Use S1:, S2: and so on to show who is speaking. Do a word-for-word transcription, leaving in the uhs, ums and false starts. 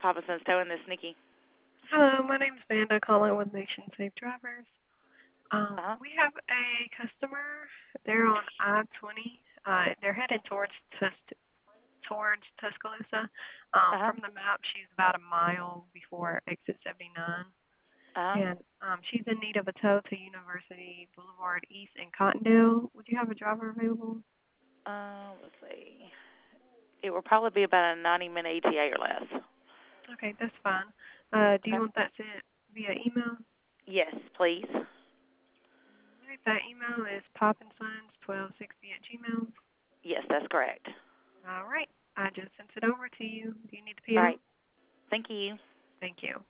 S1: Papa Sun's Towing, this is Nikki.
S2: Hello, my name's Vanda calling with Nation Safe Drivers. Um,
S1: Uh-huh.
S2: we have a customer. They're on I twenty. Uh, they're headed towards Tus- towards Tuscaloosa. Um,
S1: Uh-huh.
S2: from the map, she's about a mile before exit seventy-nine,
S1: Uh-huh.
S2: and um, she's in need of a tow to University Boulevard East in Cottondale. Would you have a driver available?
S1: Uh, let's see. It will probably be about a ninety minute E T A or less.
S2: Okay, that's fine. Uh, do you
S1: Okay.
S2: want that sent via email?
S1: Yes, please.
S2: Right, that email is popinsons twelve sixty at gmail.
S1: Yes, that's correct.
S2: All right. I just sent it over to you. Do you need the
S1: All
S2: P O?
S1: right. Thank you.
S2: Thank you.